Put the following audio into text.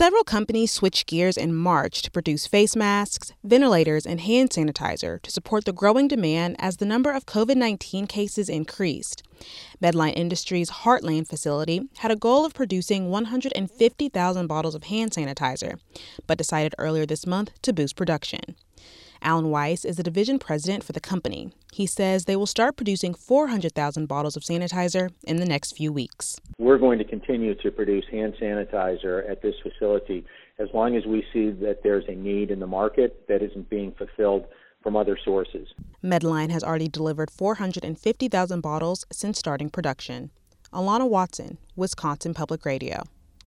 Several companies switched gears in March to produce face masks, ventilators, and hand sanitizer to support the growing demand as the number of COVID-19 cases increased. Medline Industries' Heartland facility had a goal of producing 150,000 bottles of hand sanitizer, but decided earlier this month to boost production. Alan Weiss is the division president for the company. He says they will start producing 400,000 bottles of sanitizer in the next few weeks. We're going to continue to produce hand sanitizer at this facility as long as we see that there's a need in the market that isn't being fulfilled from other sources. Medline has already delivered 450,000 bottles since starting production. Alana Watson, Wisconsin Public Radio.